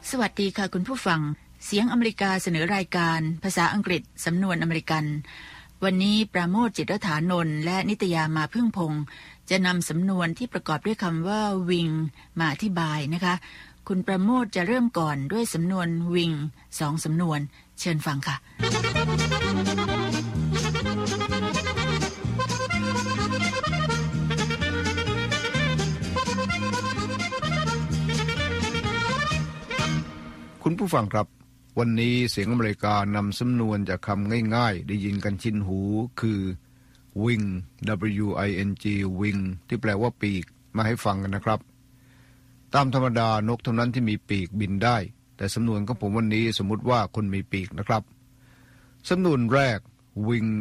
สวัสดีค่ะคุณผู้ฟังเสียงอเมริกาเสนอรายการภาษาอังกฤษสำนวนอเมริกันวันนี้ปราโมทย์ จิตรฐานนท์และนิตยามาพึ่งพงษ์จะนำสำนวนที่ประกอบด้วยคำว่า wing มาอธิบายนะคะคุณปราโมทย์จะเริ่มก่อนด้วยสำนวน wing 2 สำนวนเชิญฟังค่ะคุณผู้ฟังครับวันนี้เสียงอเมริกานำสำนวนจากคำง่ายๆได้ยินกันชินหูคือ wing W-I-N-G wing ที่แปลว่าปีกมาให้ฟังกันนะครับตามธรรมดานกเท่านั้นที่มีปีกบินได้แต่สำนวนของผมวันนี้สมมุติว่าคนมีปีกนะครับสำนวนแรก wing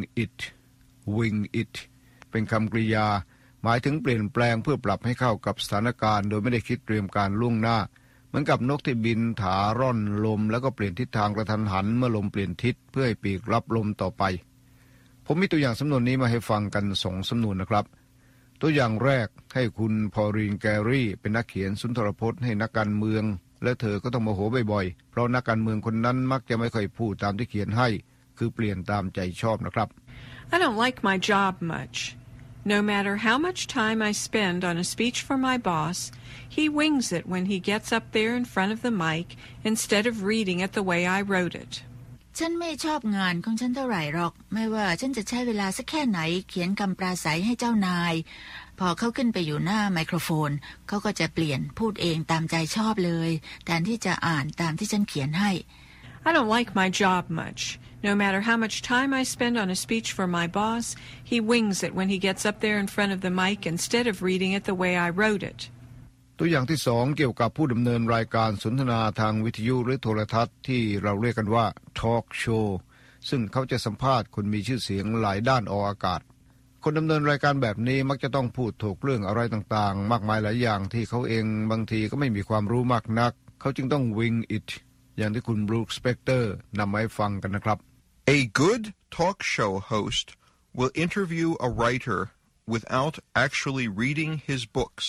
it เป็นคำกริยาหมายถึงเปลี่ยนแปลงเพื่อปรับให้เข้ากับสถานการณ์โดยไม่ได้คิดเตรียมการล่วงหน้าเหมือนกับนกที่บินถาร่อนลมแล้วก็เปลี่ยนทิศทางกระทันหันเมื่อลมเปลี่ยนทิศเพื่อให้ปีกรับลมต่อไปผมมีตัวอย่างสำนวนนี้มาให้ฟังกัน2 สำนวนนะครับตัวอย่างแรกให้คุณพอลีนแกรี่เป็นนักเขียนสุนทรพจน์ให้นักการเมืองและเธอก็ต้องโมโหบ่อยๆเพราะนักการเมืองคนนั้นมักจะไม่ค่อยพูดตามที่เขียนให้คือเปลี่ยนตามใจชอบนะครับ I don't like my job much.No matter how much time I spend on a speech for my boss, he wings it when he gets up there in front of the mic instead of reading it the way I wrote it. ฉันไม่ชอบงานของฉันเท่าไหร่หรอกไม่ว่าฉันจะใช้เวลาสักแค่ไหนเขียนคำปราศัยให้เจ้านายพอเขาขึ้นไปอยู่หน้าไมโครโฟนเขาก็จะเปลี่ยนพูดเองตามใจชอบเลยแทนที่จะอ่านตามที่ฉันเขียนให้ I don't like my job much.No matter how much time I spend on a speech for my boss, he wings it when he gets up there in front of the mic instead of reading it the way I wrote it. ตัวอย่างที่2เกี่ยวกับผู้ดำเนินรายการสนทนาทางวิทยุหรือโทรทัศน์ที่เราเรียกกันว่า Talk Show ซึ่งเขาจะสัมภาษณ์คนมีชื่อเสียงหลายด้านออกอากาศคนดำเนินรายการแบบนี้มักจะต้องพูดถกเรื่องอะไรต่างๆมากมายหลายอย่างที่เขาเองบางทีก็ไม่มีความรู้มากนักเขาจึงต้อง wing it อย่างที่คุณบรูค สเปกเตอร์นำมาให้ฟังกันนะครับ A good talk show host will interview a writer without actually reading his books.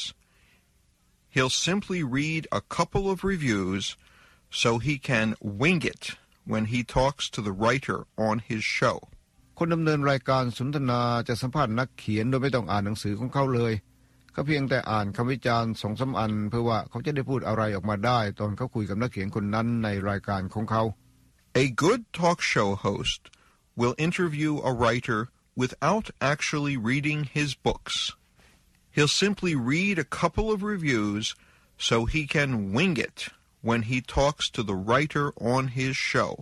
He'll simply read a couple of reviews so he can wing it when he talks to the writer on his show. คนดำเนินรายการสนทนาจะสัมภาษณ์นักเขียนโดยไม่ต้องอ่านหนังสือของเขาเลยเขาเพียงแต่อ่านคำวิจารณ์ 2-3 อันเพื่อว่าเขาจะได้พูดอะไรออกมาได้ตอนเขาคุยกับนักเขียนคนนั้นในรายการของเขา A good talk show host will interview a writer without actually reading his books. He'll simply read a couple of reviews so he can wing it when he talks to the writer on his show.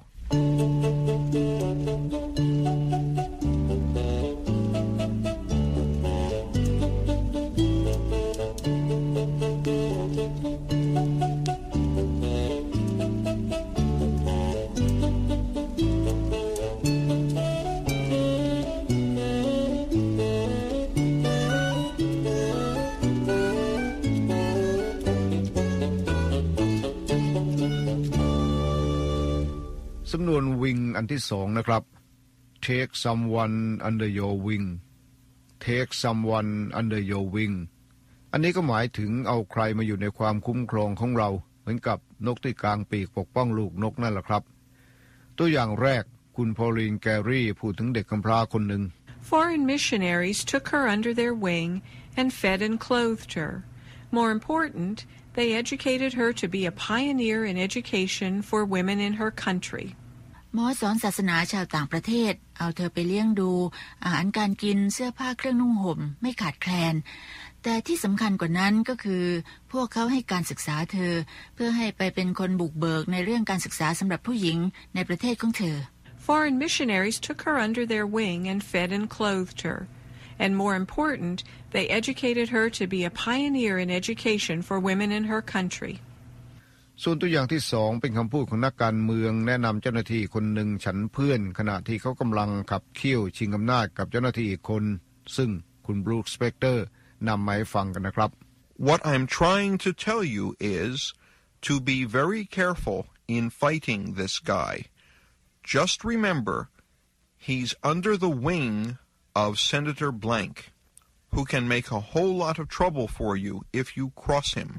สำนวน wing อันที่2นะครับ take someone under your wing take someone under your wing อันนี้ก็หมายถึงเอาใครมาอยู่ในความคุ้มครองของเราเหมือนกับนกที่กางปีกปกป้องลูกนกนั่นแหละครับตัวอย่างแรกคุณพอลีนแกรี่พูดถึงเด็กกำพร้าคนหนึ่ง Foreign missionaries took her under their wing and fed and clothed her. More important, they educated her to be a pioneer in education for women in her country. หมอสอนศาสนาชาวต่างประเทศเอาเธอไปเลี้ยงดูอาหารการกินเสื้อผ้าเครื่องนุ่งห่มไม่ขาดแคลนแต่ที่สำคัญกว่านั้นก็คือพวกเขาให้การศึกษาเธอเพื่อให้ไปเป็นคนบุกเบิกในเรื่องการศึกษาสำหรับผู้หญิงในประเทศของเธอ Foreign missionaries took her under their wing and fed and clothed her. And more important, they educated her to be a pioneer in education for women in her country. ส่วนตัวอย่างที่2เป็นคำพูดของนักการเมืองแนะนำเจ้าหน้าที่คนหนึ่งฉันเพื่อนขณะที่เขากำลังขับเคี่ยวชิงอำนาจกับเจ้าหน้าที่อีกคนซึ่งคุณบรูค สเปกเตอร์นำมาให้ฟังกันนะครับ What I'm trying to tell you is to be very careful in fighting this guy. Just remember, he's under the wing of Senator Blank, who can make a whole lot of trouble for you if you cross him.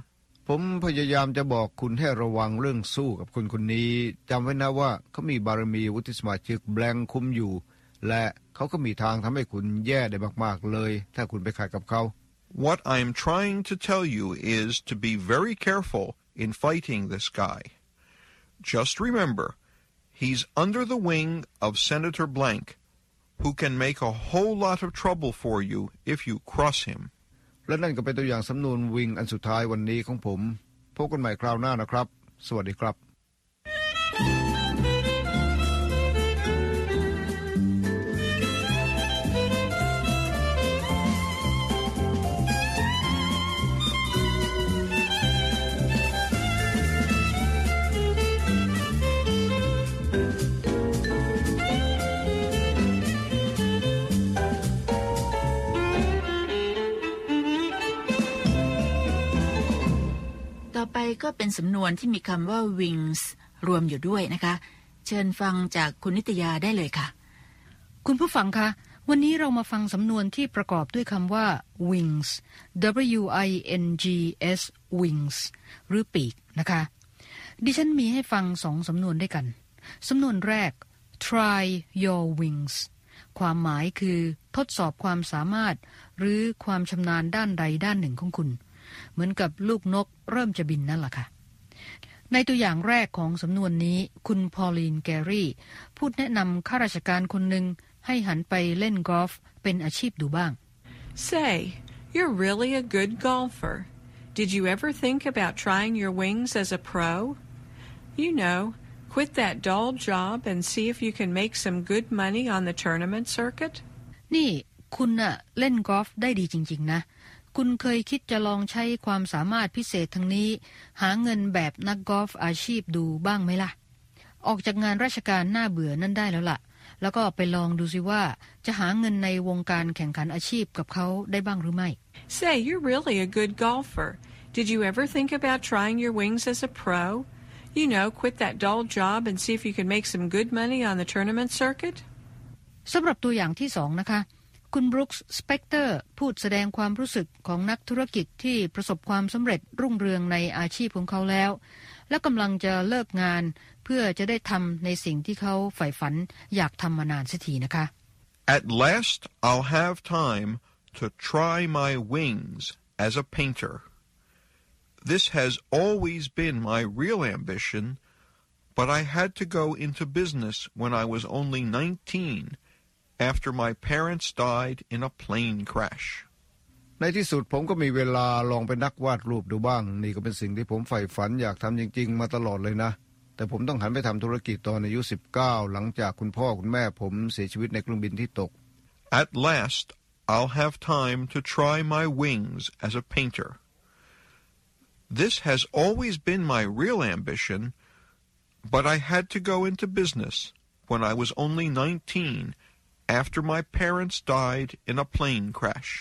ผมพยายามจะบอกคุณให้ระวังเรื่องสู้กับคนคนนี้จำไว้นะว่าเขามีบารมีวุฒิสมาชิกแบงค์คุมอยู่และเขาก็มีทางทำให้คุณแย่ได้มากๆเลยถ้าคุณไปขัดกับเขา What I'm trying to tell you is to be very careful in fighting this guy. Just remember, he's under the wing of Senator Blank, who can make a whole lot of trouble for you if you cross him. และนั่นก็เป็นตัวอย่างสำนวนวิงอันสุดท้ายวันนี้ของผมพบกันใหม่คราวหน้านะครับสวัสดีครับต่อไปก็เป็นสำนวนที่มีคำว่า wings รวมอยู่ด้วยนะคะเชิญฟังจากคุณนิตยาได้เลยค่ะคุณผู้ฟังคะวันนี้เรามาฟังสำนวนที่ประกอบด้วยคำว่า wings W-I-N-G-S wings หรือปีกนะคะดิฉันมีให้ฟัง2สำนวนด้วยกันสำนวนแรก try your wings ความหมายคือทดสอบความสามารถหรือความชำนาญด้านใดด้านหนึ่งของคุณเหมือนกับลูกนกเริ่มจะบินนั่นแหละค่ะในตัวอย่างแรกของสำนวนนี้คุณพอลีนแกรี่พูดแนะนำข้าราชการคนหนึ่งให้หันไปเล่นกอล์ฟเป็นอาชีพดูบ้าง Say, you're really a good golfer. Did you ever think about trying your wings as a pro? You know, quit that dull job and see if you can make some good money on the tournament circuit. นี่คุณน่ะเล่นกอล์ฟได้ดีจริงๆนะคุณเคยคิดจะลองใช้ความสามารถพิเศษทั้งนี้หาเงินแบบนักกอล์ฟอาชีพดูบ้างไหมล่ะออกจากงานราชการน่าเบื่อนั่นได้แล้วล่ะแล้วก็ไปลองดูสิว่าจะหาเงินในวงการแข่งขันอาชีพกับเขาได้บ้างหรือไม่ Say, you're really a good golfer. Did you ever think about trying your wings as a pro? You know, quit that dull job and see if you can make some good money on the tournament circuit. สำหรับตัวอย่างที่2นะคะคุณบรูคส์สเปกเตอร์พูดแสดงความรู้สึกของนักธุรกิจที่ประสบความสำเร็จรุ่งเรืองในอาชีพของเขาแล้วและกำลังจะเลิกงานเพื่อจะได้ทำในสิ่งที่เขาใฝ่ฝันอยากทำมานานเสียทีนะคะ At last I'll have time to try my wings as a painter. This has always been my real ambition, but I had to go into business when I was only 19.After my parents died in a plane crash. ในที่สุดผมก็มีเวลาลองเป็นนักวาดรูปดูบ้างนี่ก็เป็นสิ่งที่ผมใฝ่ฝันอยากทำจริงๆมาตลอดเลยนะแต่ผมต้องหันไปทำธุรกิจตอนอายุ19หลังจากคุณพ่อคุณแม่ผมเสียชีวิตในเครื่องบินที่ตก At last I'll have time to try my wings as a painter. This has always been my real ambition, but I had to go into business when I was only 19.After my parents died in a plane crash.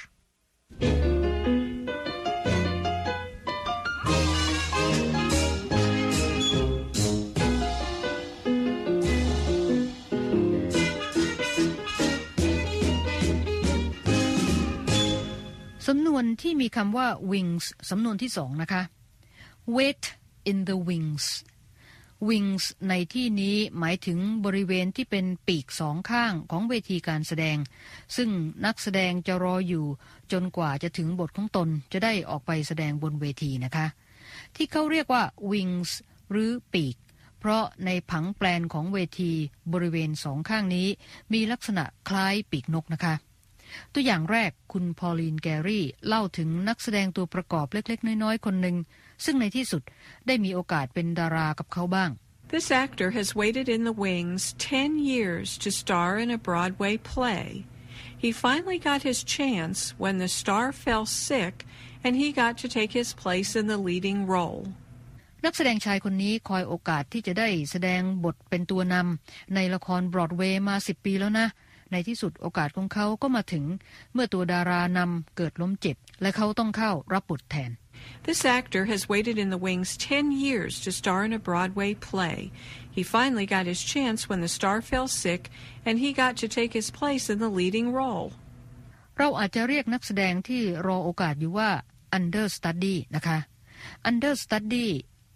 สำนวนที่มีคำว่า wings สำนวนที่2นะคะ wait in the wings wings ในที่นี้หมายถึงบริเวณที่เป็นปีก2ข้างของเวทีการแสดงซึ่งนักแสดงจะรออยู่จนกว่าจะถึงบทของตนจะได้ออกไปแสดงบนเวทีนะคะที่เขาเรียกว่า wings หรือปีกเพราะในผังแปลนของเวทีบริเวณ2ข้างนี้มีลักษณะคล้ายปีกนกนะคะตัวอย่างแรกคุณพอลีนแกรี่เล่าถึงนักแสดงตัวประกอบเล็กๆน้อยๆคนหนึ่งซึ่งในที่สุดได้มีโอกาสเป็นดารากับเขาบ้าง This actor has waited in the wings 10 years to star in a Broadway play. He finally got his chance when the star fell sick and he got to take his place in the leading role. นักแสดงชายคนนี้คอยโอกาสที่จะได้แสดงบทเป็นตัวนำในละครบรอดเวย์มา10 ปีแล้วนะในที่สุดโอกาสของเขาก็มาถึงเมื่อตัวดารานำเกิดล้มเจ็บและเขาต้องเข้ารับบทแทน This actor has waited in the wings 10 years to star in a Broadway play. He finally got his chance when the star fell sick and he got to take his place in the leading role. เราอาจจะเรียกนักแสดงที่รอโอกาสอยู่ว่า understudy นะคะ understudy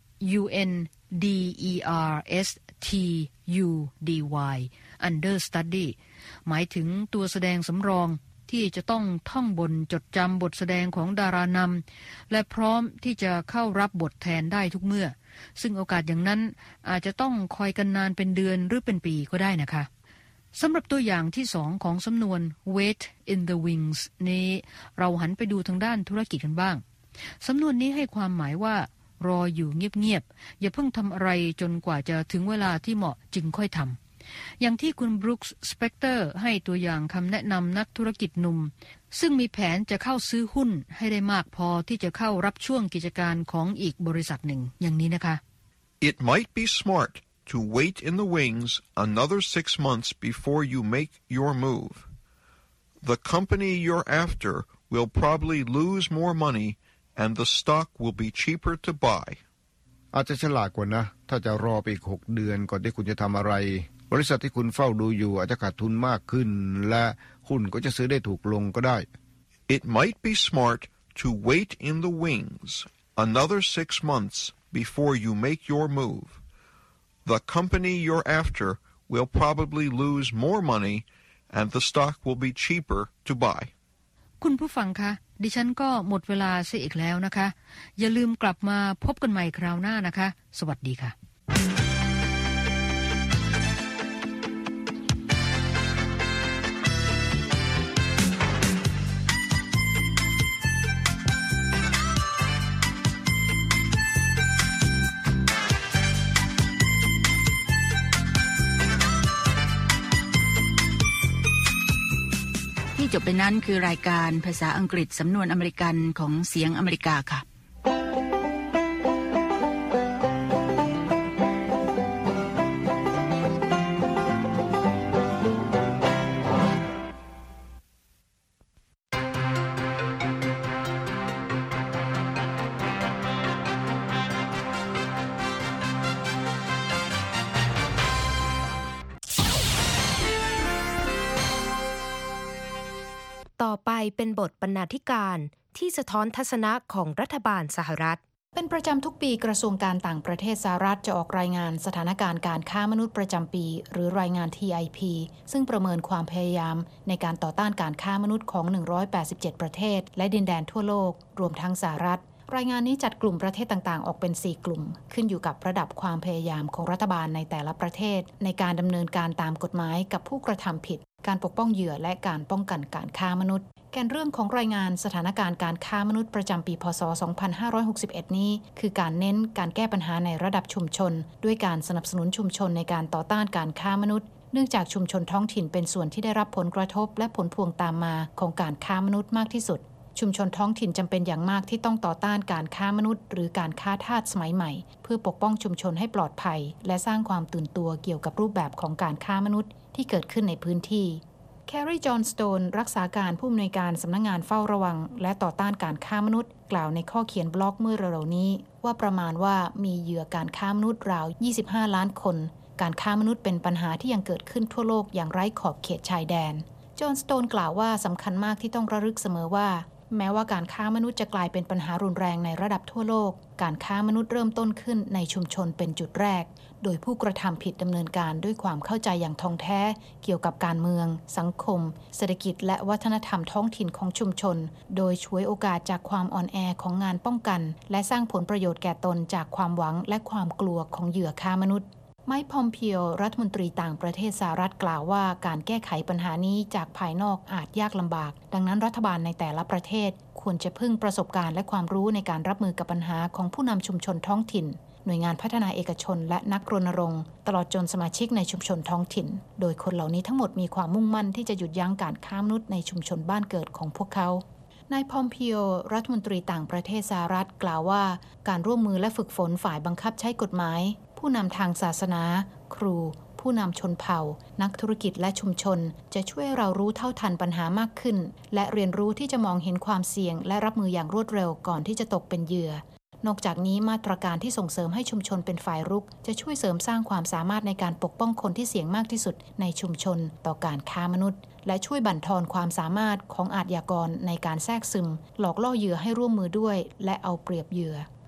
understudy understudy หมายถึงตัวแสดงสำรองที่จะต้องท่องบนจดจำบทแสดงของดารานำและพร้อมที่จะเข้ารับบทแทนได้ทุกเมื่อซึ่งโอกาสอย่างนั้นอาจจะต้องคอยกันนานเป็นเดือนหรือเป็นปีก็ได้นะคะสำหรับตัวอย่างที่2ของสำนวน wait in the wings นี้เราหันไปดูทางด้านธุรกิจกันบ้างสำนวนนี้ให้ความหมายว่ารออยู่เงียบๆอย่าเพิ่งทำอะไรจนกว่าจะถึงเวลาที่เหมาะจึงค่อยทำอย่างที่คุณบรูคส์สเปกเตอร์ให้ตัวอย่างคำแนะนำนักธุรกิจหนุ่มซึ่งมีแผนจะเข้าซื้อหุ้นให้ได้มากพอที่จะเข้ารับช่วงกิจการของอีกบริษัทหนึ่งอย่างนี้นะคะ It might be smart to wait in the wings another 6 months before you make your move. The company you're after will probably lose more money and the stock will be cheaper to buy. อาจจะฉลาดกว่านะถ้าจะรอไปอีก6 เดือนก่อนที่คุณจะทำอะไรบริษัทที่คุณเฝ้าดูอยู่อาจจะขาดทุนมากขึ้นและหุ้นก็จะซื้อได้ถูกลงก็ได้ It might be smart to wait in the wings another 6 months before you make your move. The company you're after will probably lose more money and the stock will be cheaper to buy. คุณผู้ฟังคะดิฉันก็หมดเวลาเสียอีกแล้วนะคะอย่าลืมกลับมาพบกันใหม่คราวหน้านะคะสวัสดีค่ะที่จบไปนั้นคือรายการภาษาอังกฤษสำนวนอเมริกันของเสียงอเมริกาค่ะต่อไปเป็นบทบรรณาธิการที่สะท้อนทัศนะของรัฐบาลสหรัฐเป็นประจำทุกปีกระทรวงการต่างประเทศสหรัฐจะออกรายงานสถานการณ์การค้ามนุษย์ประจำปีหรือรายงาน TIP ซึ่งประเมินความพยายามในการต่อต้านการค้ามนุษย์ของ187ประเทศและดินแดนทั่วโลกรวมทั้งสหรัฐรายงานนี้จัดกลุ่มประเทศต่างๆออกเป็น4กลุ่มขึ้นอยู่กับระดับความพยายามของรัฐบาลในแต่ละประเทศในการดำเนินการตามกฎหมายกับผู้กระทำผิดการปกป้องเหยื่อและการป้องกันการค้ามนุษย์แกนเรื่องของรายงานสถานการณ์การค้ามนุษย์ประจำปีพ.ศ. 2561 นี้คือการเน้นการแก้ปัญหาในระดับชุมชนด้วยการสนับสนุนชุมชนในการต่อต้านการค้ามนุษย์เนื่องจากชุมชนท้องถิ่นเป็นส่วนที่ได้รับผลกระทบและผลพวงตามมาของการค้ามนุษย์มากที่สุดชุมชนท้องถิ่นจำเป็นอย่างมากที่ต้องต่อต้านการค้ามนุษย์หรือการค้าทาสสมัยใหม่เพื่อปกป้องชุมชนให้ปลอดภัยและสร้างความตื่นตัวเกี่ยวกับรูปแบบของการค้ามนุษย์ที่เกิดขึ้นในพื้นที่แคร์รี จอห์นสโตนรักษาการผู้อำนวยการสำนักงานเฝ้าระวังและต่อต้านการค้ามนุษย์กล่าวในข้อเขียนบล็อกเมื่อเร็วๆนี้ว่าประมาณว่ามีเหยื่อการค้ามนุษย์ราว25ล้านคนการค้ามนุษย์เป็นปัญหาที่ยังเกิดขึ้นทั่วโลกอย่างไร้ขอบเขตชายแดนจอห์นสโตนกล่าวว่าสำคัญมากที่ต้องระลึกเสมอว่าแม้ว่าการค้ามนุษย์จะกลายเป็นปัญหารุนแรงในระดับทั่วโลกการค้ามนุษย์เริ่มต้นขึ้นในชุมชนเป็นจุดแรกโดยผู้กระทำผิดดำเนินการด้วยความเข้าใจอย่างท่องแท้เกี่ยวกับการเมืองสังคมเศรษฐกิจและวัฒนธรรมท้องถิ่นของชุมชนโดยฉวยโอกาสจากความอ่อนแอของงานป้องกันและสร้างผลประโยชน์แก่ตนจากความหวังและความกลัวของเหยื่อค้ามนุษย์ไมค์ พอมเปีโอรัฐมนตรีต่างประเทศสหรัฐกล่าวว่าการแก้ไขปัญหานี้จากภายนอกอาจยากลำบากดังนั้นรัฐบาลในแต่ละประเทศควรจะพึ่งประสบการณ์และความรู้ในการรับมือกับปัญหาของผู้นำชุมชนท้องถิ่นหน่วยงานพัฒนาเอกชนและนักรณรงค์ตลอดจนสมาชิกในชุมชนท้องถิ่นโดยคนเหล่านี้ทั้งหมดมีความมุ่งมั่นที่จะหยุดยั้งการค้ามนุษย์ในชุมชนบ้านเกิดของพวกเขานายพอมเปีโอรัฐมนตรีต่างประเทศสหรัฐกล่าวว่าการร่วมมือและฝึกฝนฝ่ายบังคับใช้กฎหมายผู้นำทางศาสนาครูผู้นำชนเผ่านักธุรกิจและชุมชนจะช่วยเรารู้เท่าทันปัญหามากขึ้นและเรียนรู้ที่จะมองเห็นความเสี่ยงและรับมืออย่างรวดเร็วก่อนที่จะตกเป็นเหยื่อนอกจากนี้มาตรการที่ส่งเสริมให้ชุมชนเป็นฝ่ายรุกจะช่วยเสริมสร้างความสามารถในการปกป้องคนที่เสี่ยงมากที่สุดในชุมชนต่อการค้ามนุษย์และช่วยบั่นทอนความสามารถของอาชญากรในการแทรกซึมหลอกล่อเหยื่อให้ร่วมมือด้วยและเอาเปรียบเหยื่อ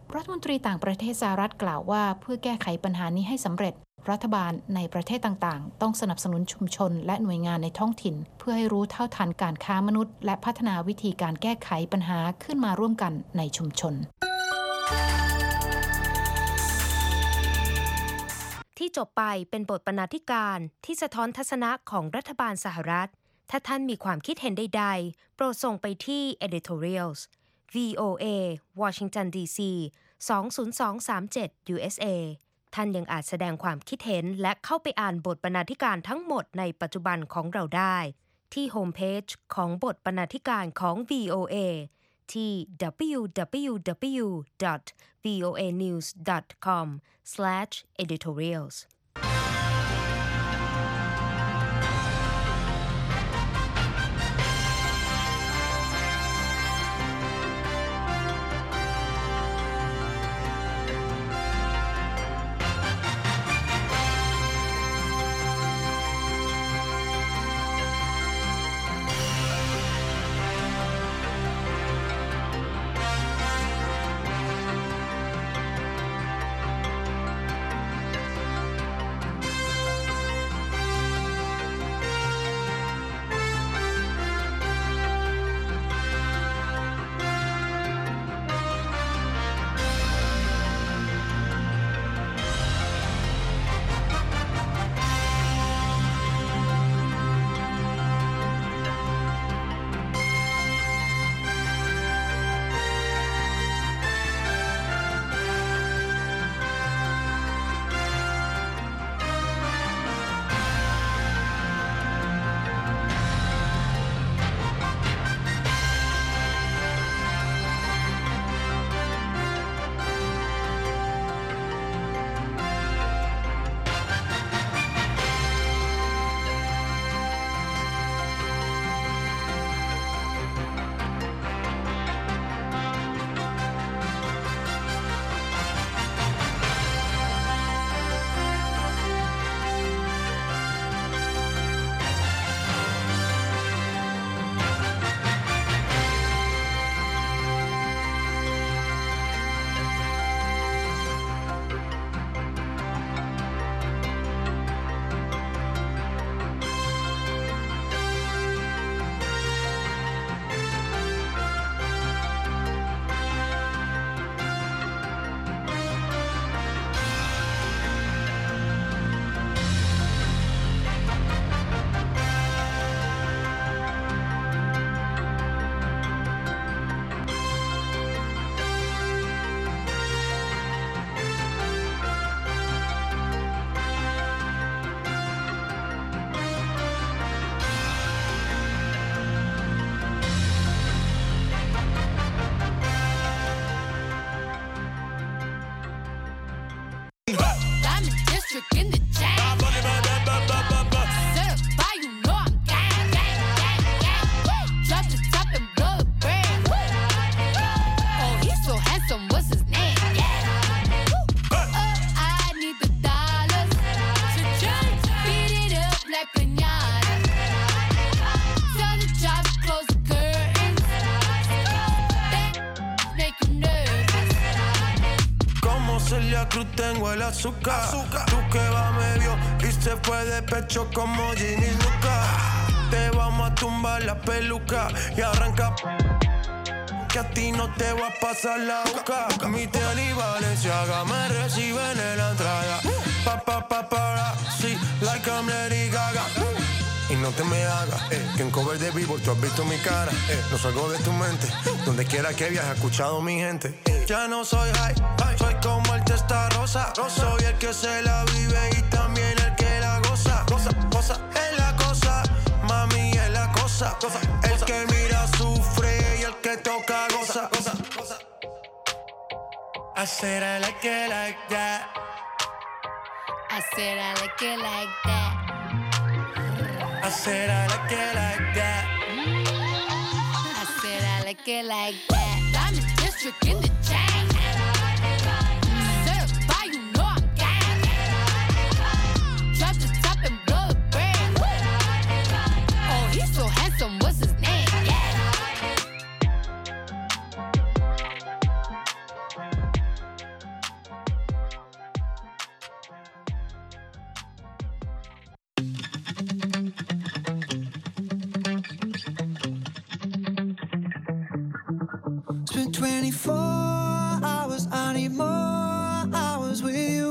รัฐมนตรีต่างประเทศสหรัฐกล่าวว่าเพื่อแก้ไขปัญหานี้ให้สำเร็จรัฐบาลในประเทศต่างๆต้องสนับสนุนชุมชนและหน่วยงานในท้องถิ่นเพื่อให้รู้เท่าทันการค้ามนุษย์และพัฒนาวิธีการแก้ไขปัญหาขึ้นมาร่วมกันในชุมชนที่จบไปเป็นบทบรรณาธิการที่สะท้อนทัศนะของรัฐบาลสหรัฐถ้าท่านมีความคิดเห็นใดๆโปรดส่งไปที่ editorials VOA Washington DC 20237 USA ท่านยังอาจแสดงความคิดเห็นและเข้าไปอ่านบทบรรณาธิการทั้งหมดในปัจจุบันของเราได้ที่โฮมเพจของบทบรรณาธิการของ VOA ที่ www.voanews.com/editorials Tengo el azúcar. Tú que va me vio y se fue de pecho como Ginny Luca. Te vamos a tumbar la peluca y arranca que a ti no te va a pasar la boca. Mi tele y Valenciaga me reciben en la entrada. Sí, like I'm Lady Gaga. Y no te me hagas, que en cover de Billboard tú has visto mi cara. No salgo de tu mente, donde quiera que viajes, he escuchado mi gente. Ya no soy high, soy como el Testarossa. Soy el que se la vive y también el que la goza. Cosa, es la cosa, mami es la cosa. El que mira sufre y el que toca goza. I said I like it like that. I said I like it like that. I said I like it like that. I said I like it like that. I'm a district in the chain. Certified, you know I'm gang. Drop the top and blow the brand. Oh, he's so handsome, what's his name? Yeah. 24 hours, I need more hours with you.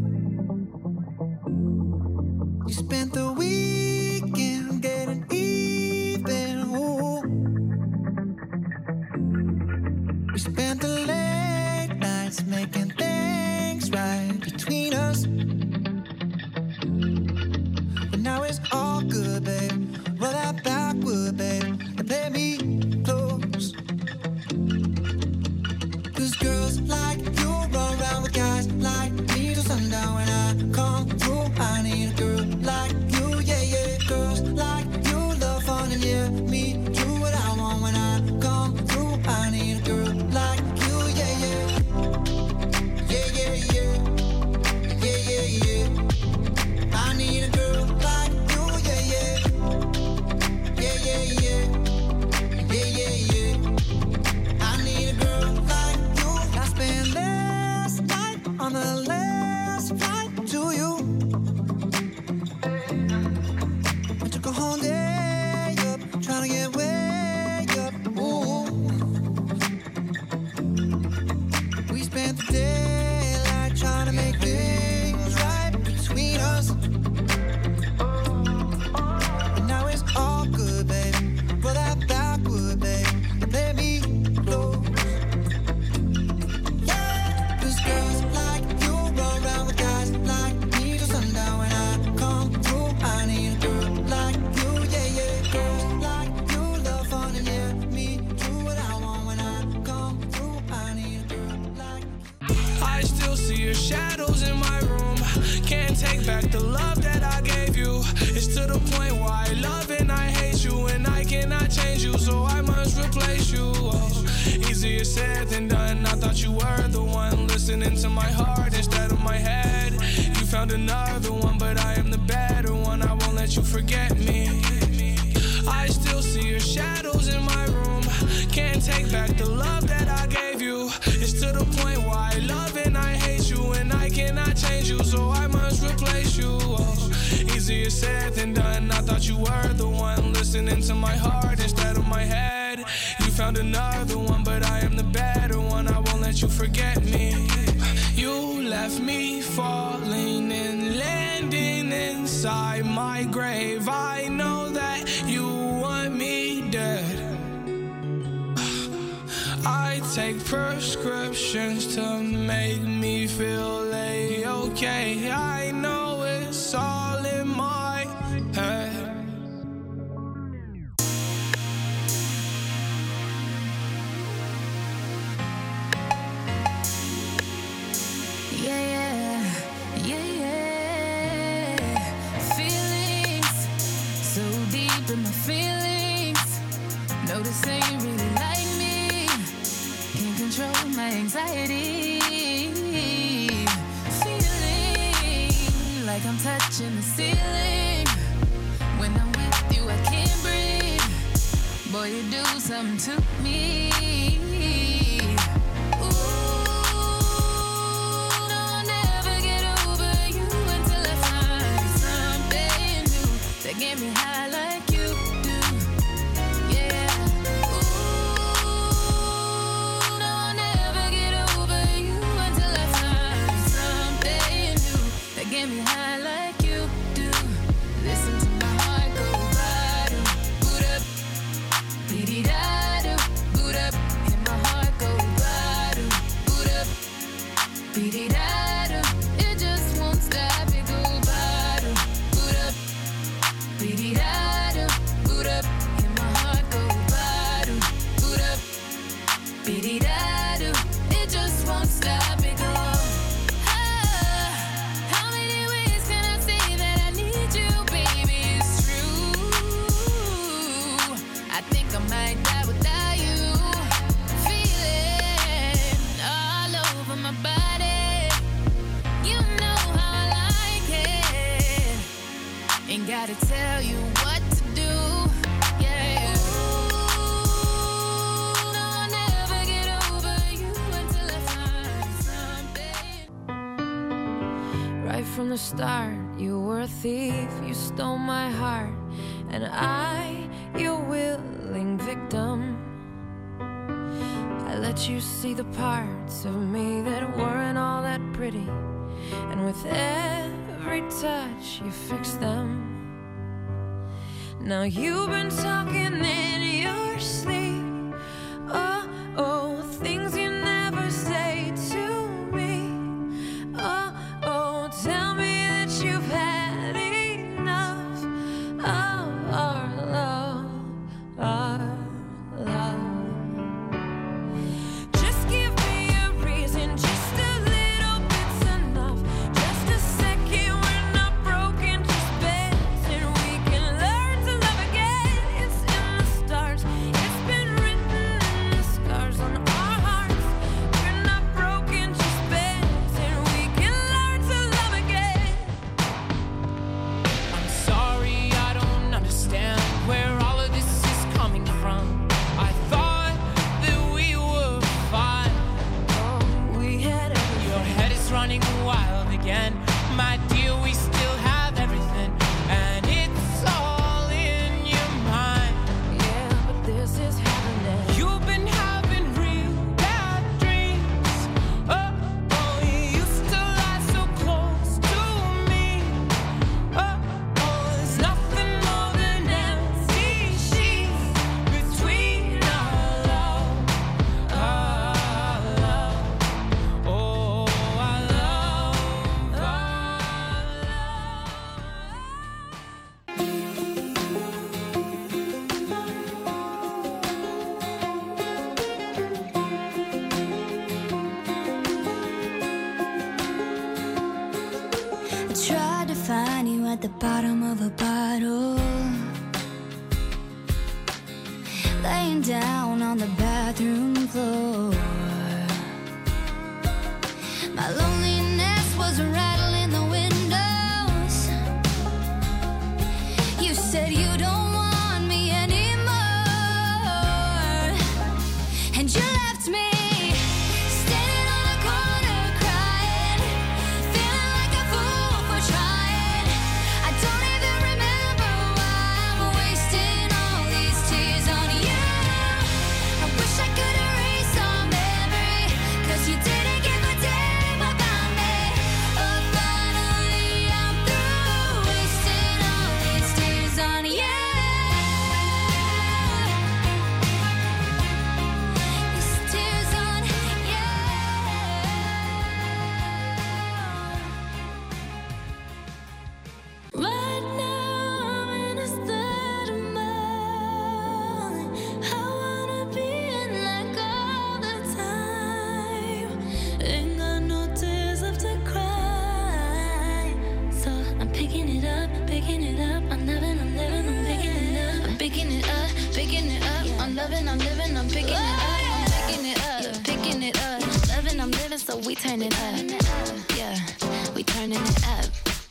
You spent the weekend getting even, ooh. We spent the late nights making things right between us. But now it's all good, babe. Roll that backward, babe, and play me close. 'Cause girls like you run around with guys like me till sundown. When I come through, I need a girl like you, yeah, yeah. Girls like you love fun and yeah, me do what I want. When I come through, I need a girl like you, yeah, yeah. Yeah, yeah, yeah. Yeah, yeah, yeah. I need a girl like you, yeah, yeah. Yeah, yeah, yeah. Yeah, yeah, yeah. I need a girl like you. I spent last night on the last flight to you. I took a whole day up, trying to get way up. Ooh. We spent the daylight trying to make things right between us. But now it's all good, baby. Roll that backward, babe, and play me close. Yeah, 'cause girls like you run around with guys like me till sundown. When I come through, I need a girl like you, yeah, yeah. Girls like you love fun and yeah, me do what I want. When I come through, I need a girl like you. I still see your shadows in my room. Can't take back the love that I gave you. It's to the point where I love and I hate you, and I cannot change you, so I must replace you. Oh, easier said than done. I thought you were the one listening to my heart instead of my head. You found another one, but I am the better one. I won't let you forget me. I still see your shadows in my room. Can't take back the love that I gave you. It's to the point where I love and I hate you, and I cannot change you, so I must replace you. Oh, easier said than done. I thought you were the one listening to my heart instead of my head. You found another one, but I am the better one. I won't let you forget me. You left me falling and landing inside my grave. I know that you want me dead. I take prescriptions to make me feel A-okay. I know it's all in my head. Yeah, yeah, yeah, yeah. Feelings so deep in my feelings. Notice that you really like me. Can't control my anxiety. Feeling like I'm touching the ceiling. When I'm with you, I can't breathe. Boy, you do something to me. Get me high like you do, yeah. Ooh, no, I'll never get over you until I find something new that get me high like you do. Listen to my heart go bada, boot up, beady-da-do, boot up. Hear my heart go bada, boot up, beady-da-do. It just won't stop, it go bada, boot up. Beady-da-do, boot up. Hear my heart go bada, boot up. Beady-da-do, it just won't stop, it go. How many ways can I say that I need you, baby? It's true. I think I might die without you. Feeling all over my body. You know how I like it. Ain't gotta tell you what to do, yeah. Ooh, no, I'll never get over you until I find something. Right from the start, you were a thief. You stole my heart, and I, your willing victim. I let let you see the parts of me that weren't all that pretty, and with every touch you fix them. Now you've been talking in your sleep, oh, things you never say to me, oh, tell me that you've had enough of our love. Just give me a reason, just a little bit's enough. Just a second, we're not broken, just bends, and we can learn to love again. It's in the stars, it's been written in the scars on our hearts. We're not broken, just bends, and we can learn to love again. I'm sorry, I don't understand where all of this is coming from. I thought that we were fine. Oh, we had everything. Your head is running wild again. My dear, we still have everything, and it's all in your mind. Yeah, but this is happening. You've been having real bad dreams. Oh, you used to lie so close to me. Oh, there's nothing more than empty sheets between our love. Oh, our love. I tried to find you at the bottom of a bottle, laying down on the bathroom floor. My loneliness was rattling the windows. You said you don't want me anymore, and you left me standing on a corner crying, feeling like a fool for trying. I don't even remember why I'm wasting all these tears on you. I wish I could erase our memory, 'cause you didn't give a damn about me. Oh, finally I'm through wasting all these tears on you. These tears on you. Right now I'm in a state of mind. I wanna be in like all the time. Ain't got no tears left to cry. So I'm picking it up, picking it up. I'm living, I'm picking it up. I'm picking it up, picking it up. I'm loving, I'm living, I'm picking it up. I'm picking it up, picking it up. Loving, I'm living, so we turn it up. Yeah, we turning it up.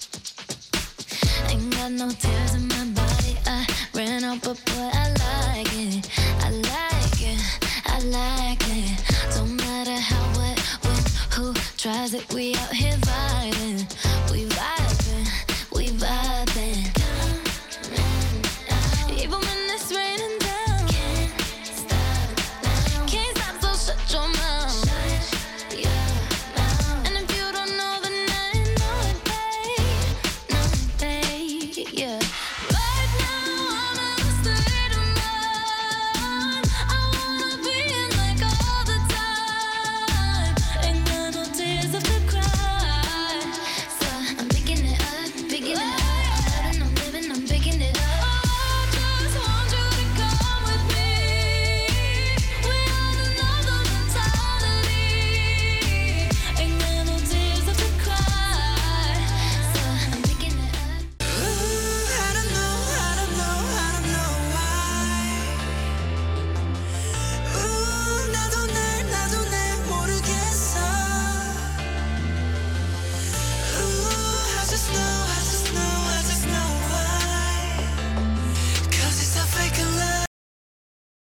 Ain't got no tears in my body. I ran out, but boy, I like it. I like it. I like it. Don't matter how, what, when, who tries it. We out here